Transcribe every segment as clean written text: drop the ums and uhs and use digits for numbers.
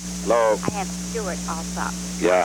Hello? I have Stuart also. Yeah.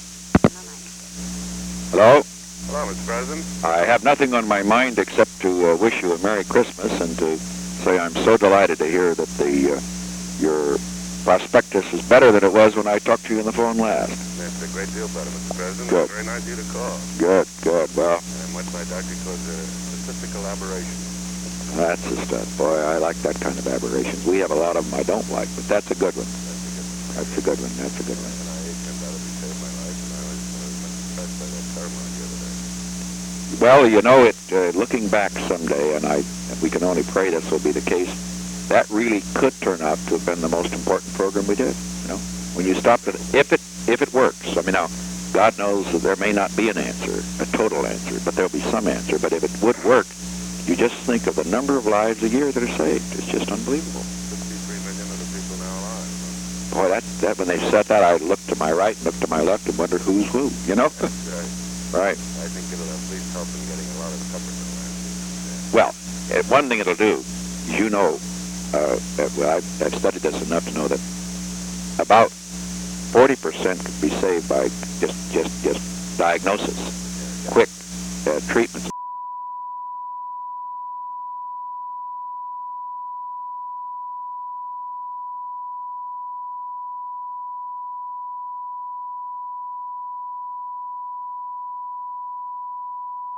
Hello? Hello, Mr. President. I have nothing on my mind except to wish you a Merry Christmas and to say I'm so delighted to hear that your prospectus is better than it was when I talked to you on the phone last. It's a great deal better, Mr. President. Good. It's very nice of you to call. Good, good. Well, And what my doctor calls a statistical aberration. that's a stud. Boy, I like that kind of aberrations. We have a lot of them I don't like, but that's a good one. That's a good one. That's a good one. And I undoubtedly saved my life, and I was much impressed by that ceremony the other day. Well, you know, looking back someday, and we can only pray this will be the case, that really could turn out to have been the most important program we did. You know, when you stopped it, if it works. I mean, now God knows that there may not be an answer, a total answer, but there'll be some answer. But if it would work, you just think of the number of lives a year that are saved. It's just unbelievable. 53 million of the people now alive. Boy, that when they said that, I looked to my right and looked to my left and wondered who's who. You know? That's right. Right. I think it'll at least help in getting a lot of coverage on that. Well, one thing it'll do, you know, well, I've studied this enough to know that about 40% could be saved by just diagnosis, quick treatments.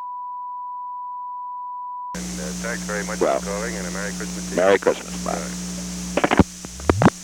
And thanks very much Well, for calling, and a Merry Christmas to you. Merry Christmas, bye. Bye.